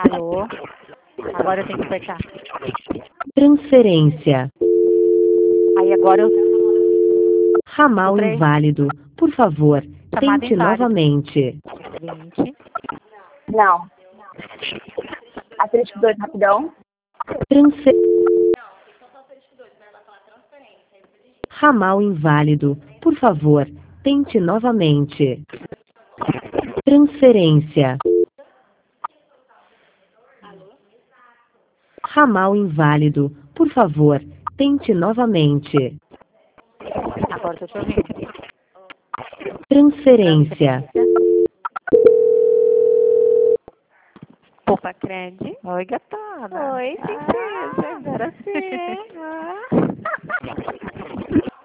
Alô? Agora eu tenho que apertar. Transferência. Aí agora eu... Ramal Três. inválido. Por favor, Chamada tente inválido. novamente. 20. Não. Asterisco 2, rapidão. Transfer... Ramal inválido. Por favor, tente novamente. Transferência. Ramal inválido. Por favor, tente novamente. Agora eu tô te ouvindo. Transferência. Poupa Cred. Oi, gatada. Oi, princesa. Agora sim.